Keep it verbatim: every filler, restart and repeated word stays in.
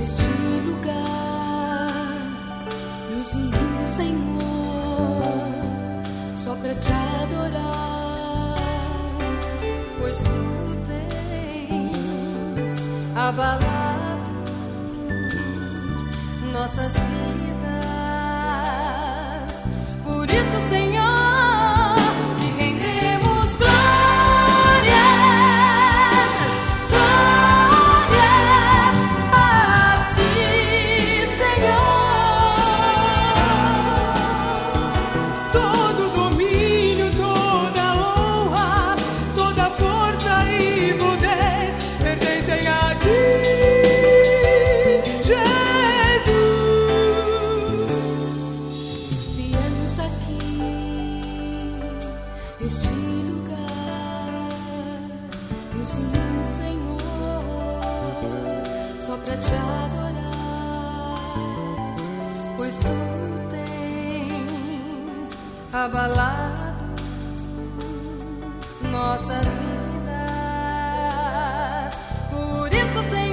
neste lugar. Nos unimos, Senhor, só pra te adorar, pois tu tens abalado nossas vidas. Por isso, Senhor, este lugar, nos unimos, Senhor, só pra te adorar, pois tu tens abalado nossas vidas. Por isso, Senhor,